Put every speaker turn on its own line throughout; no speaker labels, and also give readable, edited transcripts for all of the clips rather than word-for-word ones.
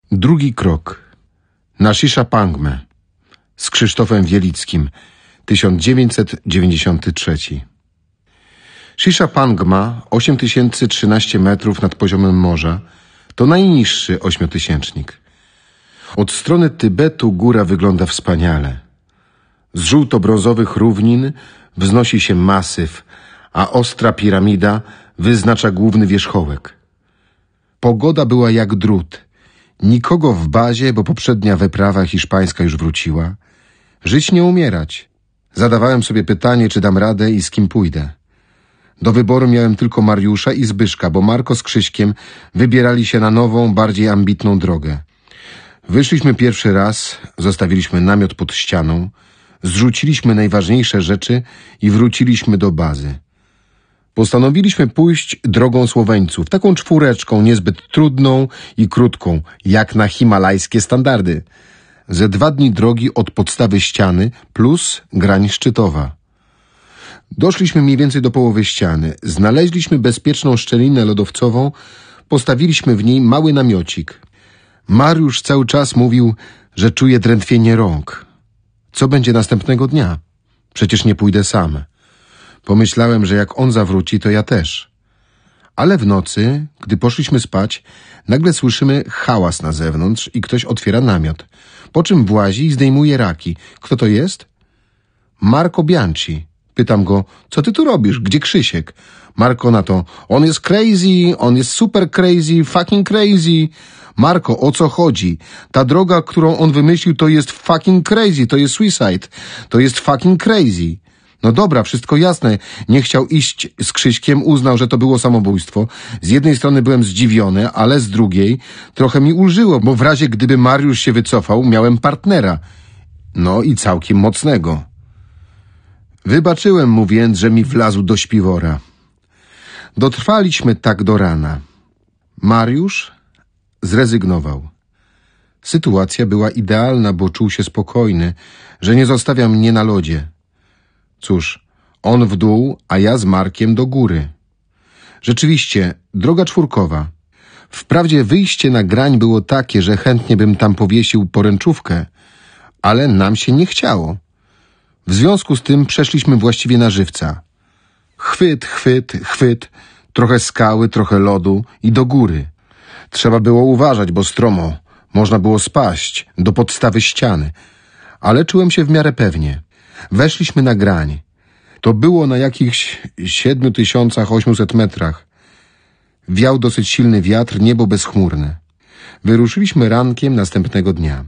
Drugi krok. Na Shisha Pangmę z Krzysztofem Wielickim, 1993. Shisha Pangma, 8013 metrów nad poziomem morza, to najniższy ośmiotysięcznik. Od strony Tybetu góra wygląda wspaniale. Z żółto-brązowych równin wznosi się masyw, a ostra piramida wyznacza główny wierzchołek. Pogoda była jak drut. Nikogo w bazie, bo poprzednia wyprawa hiszpańska już wróciła. Żyć nie umierać. Zadawałem sobie pytanie, czy dam radę i z kim pójdę. Do wyboru miałem tylko Mariusza i Zbyszka, bo Marko z Krzyśkiem wybierali się na nową, bardziej ambitną drogę. Wyszliśmy pierwszy raz, zostawiliśmy namiot pod ścianą, zrzuciliśmy najważniejsze rzeczy i wróciliśmy do bazy. Postanowiliśmy pójść drogą Słoweńców, taką czwóreczką, niezbyt trudną i krótką, jak na himalajskie standardy. Ze 2 dni drogi od podstawy ściany plus grań szczytowa. Doszliśmy mniej więcej do połowy ściany, znaleźliśmy bezpieczną szczelinę lodowcową, postawiliśmy w niej mały namiocik. Mariusz cały czas mówił, że czuje drętwienie rąk. Co będzie następnego dnia? Przecież nie pójdę sam. Pomyślałem, że jak on zawróci, to ja też. Ale w nocy, gdy poszliśmy spać, nagle słyszymy hałas na zewnątrz i ktoś otwiera namiot. Po czym włazi i zdejmuje raki. Kto to jest? Marco Bianchi. Pytam go, co ty tu robisz? Gdzie Krzysiek? Marco na to, on jest crazy, on jest super crazy, fucking crazy. Marco, o co chodzi? Ta droga, którą on wymyślił, to jest fucking crazy, to jest suicide, to jest fucking crazy. No dobra, wszystko jasne. Nie chciał iść z Krzyśkiem, uznał, że to było samobójstwo. Z jednej strony byłem zdziwiony, ale z drugiej trochę mi ulżyło, bo w razie gdyby Mariusz się wycofał, miałem partnera. No i całkiem mocnego. Wybaczyłem mu więc, że mi wlazł do śpiwora. Dotrwaliśmy tak do rana. Mariusz zrezygnował. Sytuacja była idealna, bo czuł się spokojny, że nie zostawia mnie na lodzie. Cóż, on w dół, a ja z Markiem do góry. Rzeczywiście, droga czwórkowa. Wprawdzie wyjście na grań było takie, że chętnie bym tam powiesił poręczówkę, ale nam się nie chciało. W związku z tym przeszliśmy właściwie na żywca. Chwyt, chwyt, chwyt, trochę skały, trochę lodu i do góry. Trzeba było uważać, bo stromo. Można było spaść do podstawy ściany. Ale czułem się w miarę pewnie. Weszliśmy na grań. To było na jakichś 7800 metrach. Wiał dosyć silny wiatr, niebo bezchmurne. Wyruszyliśmy rankiem następnego dnia.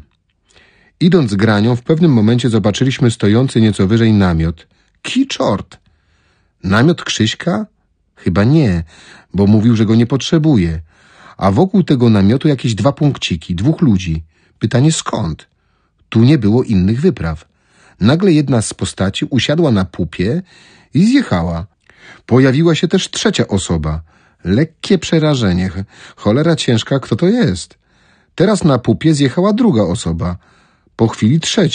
Idąc granią, w pewnym momencie zobaczyliśmy stojący nieco wyżej namiot. Czort! Namiot Krzyśka? Chyba nie, bo mówił, że go nie potrzebuje. A wokół tego namiotu jakieś 2 punkciki, 2 ludzi. Pytanie skąd? Tu nie było innych wypraw. Nagle jedna z postaci usiadła na pupie i zjechała. Pojawiła się też 3. osoba. Lekkie przerażenie. Cholera ciężka, kto to jest? Teraz na pupie zjechała 2. osoba. Po chwili 3.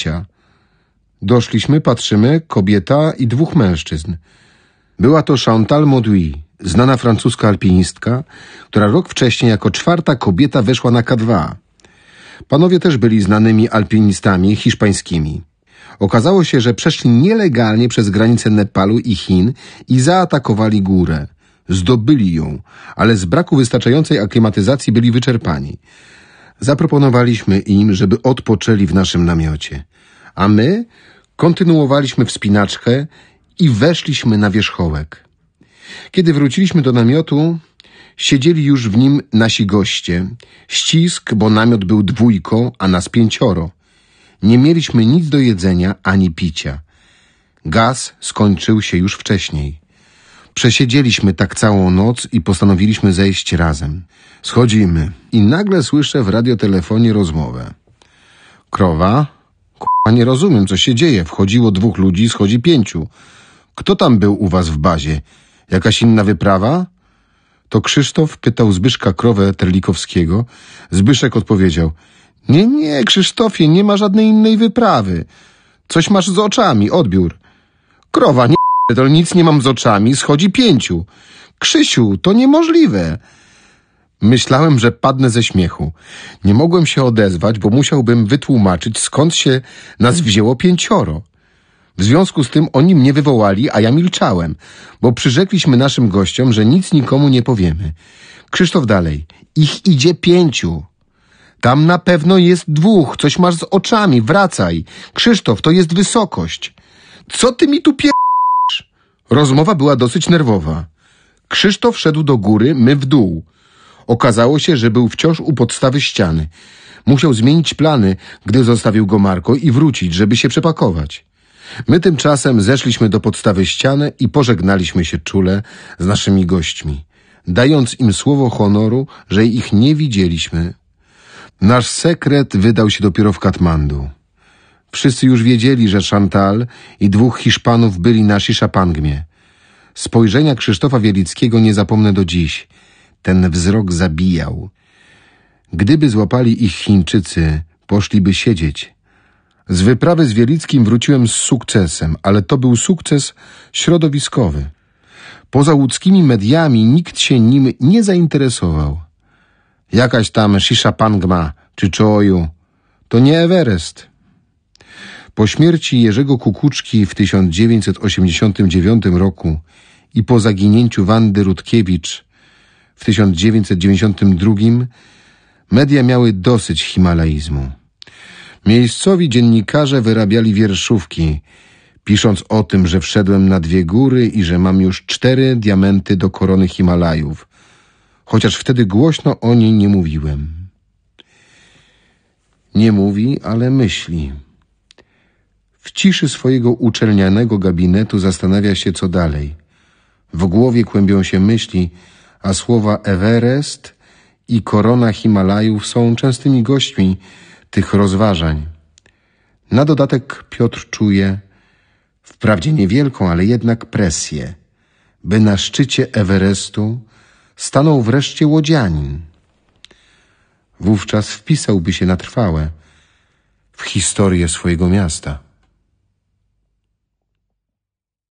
Doszliśmy, patrzymy, kobieta i 2 mężczyzn. Była to Chantal Mauduit, znana francuska alpinistka, która rok wcześniej jako 4. kobieta weszła na K2. Panowie też byli znanymi alpinistami hiszpańskimi. Okazało się, że przeszli nielegalnie przez granicę Nepalu i Chin i zaatakowali górę. Zdobyli ją, ale z braku wystarczającej aklimatyzacji byli wyczerpani. Zaproponowaliśmy im, żeby odpoczęli w naszym namiocie, a my kontynuowaliśmy wspinaczkę i weszliśmy na wierzchołek. Kiedy wróciliśmy do namiotu, siedzieli już w nim nasi goście. Ścisk, bo namiot był 2, a nas 5. Nie mieliśmy nic do jedzenia ani picia. Gaz skończył się już wcześniej. Przesiedzieliśmy tak całą noc i postanowiliśmy zejść razem. Schodzimy i nagle słyszę w radiotelefonie rozmowę. Krowa? Nie rozumiem, co się dzieje. Wchodziło 2 ludzi, schodzi 5. Kto tam był u was w bazie? Jakaś inna wyprawa? To Krzysztof pytał Zbyszka Krowę Terlikowskiego. Zbyszek odpowiedział. Nie, Krzysztofie, nie ma żadnej innej wyprawy. Coś masz z oczami, odbiór. Krowa, nie, to nic nie mam z oczami, schodzi 5. Krzysiu, to niemożliwe. Myślałem, że padnę ze śmiechu. Nie mogłem się odezwać, bo musiałbym wytłumaczyć, skąd się nas wzięło 5. W związku z tym oni mnie wywołali, a ja milczałem, bo przyrzekliśmy naszym gościom, że nic nikomu nie powiemy. Krzysztof dalej. Ich idzie 5. Tam na pewno jest 2. Coś masz z oczami. Wracaj. Krzysztof, to jest wysokość. Co ty mi tu pier***sz? Rozmowa była dosyć nerwowa. Krzysztof szedł do góry, my w dół. Okazało się, że był wciąż u podstawy ściany. Musiał zmienić plany, gdy zostawił go Marko i wrócić, żeby się przepakować. My tymczasem zeszliśmy do podstawy ściany i pożegnaliśmy się czule z naszymi gośćmi, dając im słowo honoru, że ich nie widzieliśmy. Nasz sekret wydał się dopiero w Katmandu. Wszyscy już wiedzieli, że Chantal i 2 Hiszpanów byli na Shishapangmie. Spojrzenia Krzysztofa Wielickiego nie zapomnę do dziś. Ten wzrok zabijał. Gdyby złapali ich Chińczycy, poszliby siedzieć. Z wyprawy z Wielickim wróciłem z sukcesem, ale to był sukces środowiskowy. Poza łódzkimi mediami nikt się nim nie zainteresował. Jakaś tam Shishapangma czy Choju to nie Everest. Po śmierci Jerzego Kukuczki w 1989 roku i po zaginięciu Wandy Rutkiewicz w 1992 media miały dosyć himalaizmu. Miejscowi dziennikarze wyrabiali wierszówki, pisząc o tym, że wszedłem na 2 góry i że mam już 4 diamenty do korony Himalajów, chociaż wtedy głośno o niej nie mówiłem. Nie mówi, ale myśli. W ciszy swojego uczelnianego gabinetu zastanawia się, co dalej. W głowie kłębią się myśli, a słowa Everest i korona Himalajów są częstymi gośćmi tych rozważań. Na dodatek Piotr czuje, wprawdzie niewielką, ale jednak presję, by na szczycie Everestu stanął wreszcie łodzianin. Wówczas wpisałby się na trwałe w historię swojego miasta.